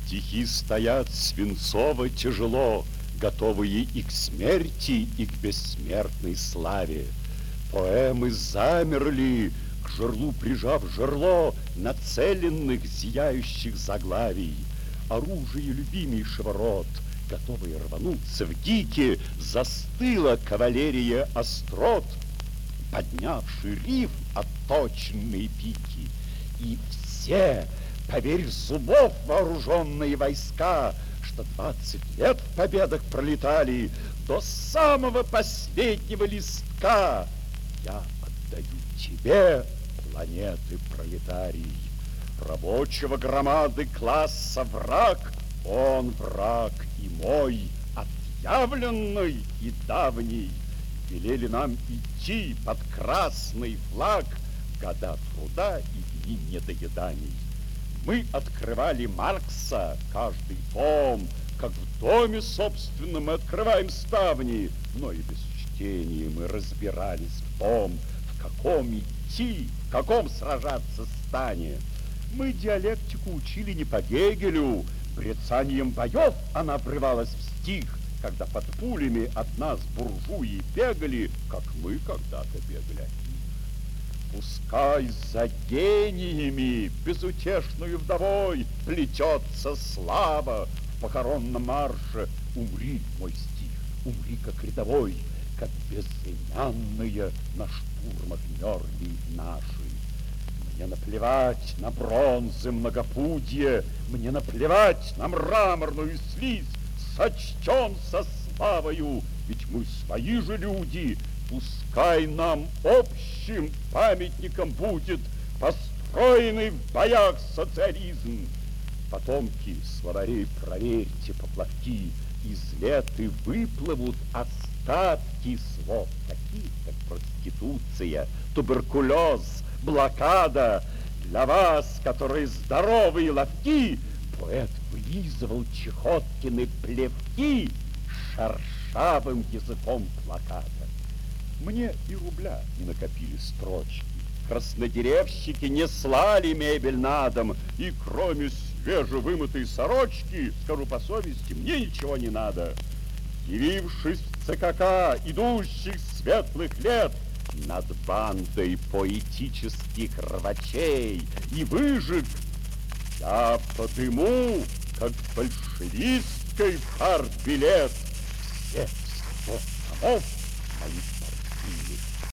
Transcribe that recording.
Стихи стоят свинцово тяжело, готовые и к смерти, и к бессмертной славе. Поэмы замерли, к жерлу прижав жерло нацеленных зияющих заглавий. Оружие любимейшего рот, готовые рвануться в гике, застыла кавалерия острот, поднявший риф отточенные пики. И все, поверь, зубов вооруженные войска, что 20 лет в победах пролетали до самого последнего листка, я отдаю тебе, планеты пролетарий. Рабочего громады класса враг, он враг и мой, отъявленный и давний. Велели нам идти под красный флаг года труда и дни недоеданий. Мы открывали Маркса, каждый том, как в доме собственном мы открываем ставни, но и без чтения мы разбирались в том, в каком идти, в каком сражаться стане. Мы диалектику учили не по Гегелю, брецанием боев она обрывалась в стих, когда под пулями от нас буржуи бегали, как мы когда-то бегали от них. Пускай за гениями, безутешную вдовой, плетется слава в похоронном марше. Умри, мой стих, умри, как рядовой, как безымянные на штурмах мерли наши. Мне наплевать на бронзы многопудье, мне наплевать на мраморную слизь, сочтен со славою, ведь мы свои же люди. Пускай нам общим памятником будет построенный в боях социализм. Потомки словарей проверьте поплавки, из леты выплывут остатки слов, таких как проституция, туберкулез, блокада. Для вас, которые здоровые и ловки, поэт вылизывал Чехоткины плевки шершавым языком плаката. Мне и рубля не накопили строчки. Краснодеревщики не слали мебель на дом, и кроме свежевымытой сорочки, скажу по совести, мне ничего не надо. Явившись в ЦКК идущих светлых лет, над бандой поэтических рвачей и выжиг, я подыму, как большевистской партбилет, всех 100 томов моих